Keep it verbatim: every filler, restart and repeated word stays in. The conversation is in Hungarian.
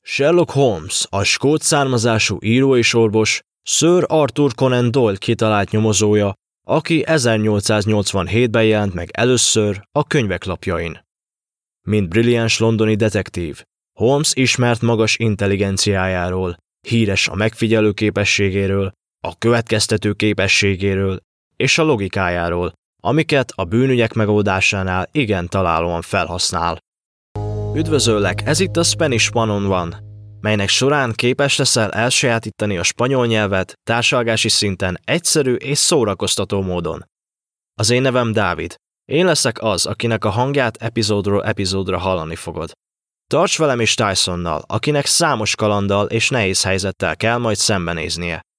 Sherlock Holmes, a skót származású író és orvos, Sir Arthur Conan Doyle kitalált nyomozója, aki ezernyolcszáznyolcvanhétben jelent meg először a könyvek lapjain. Mint brilliáns londoni detektív, Holmes ismert magas intelligenciájáról, híres a megfigyelő képességéről, a következtető képességéről és a logikájáról, amiket a bűnügyek megoldásánál igen találóan felhasznál. Üdvözöllek, ez itt a Spanish One on One, melynek során képes leszel elsajátítani a spanyol nyelvet társalgási szinten egyszerű és szórakoztató módon. Az én nevem Dávid. Én leszek az, akinek a hangját epizódról epizódra hallani fogod. Tarts velem is Tysonnal, akinek számos kalanddal és nehéz helyzettel kell majd szembenéznie.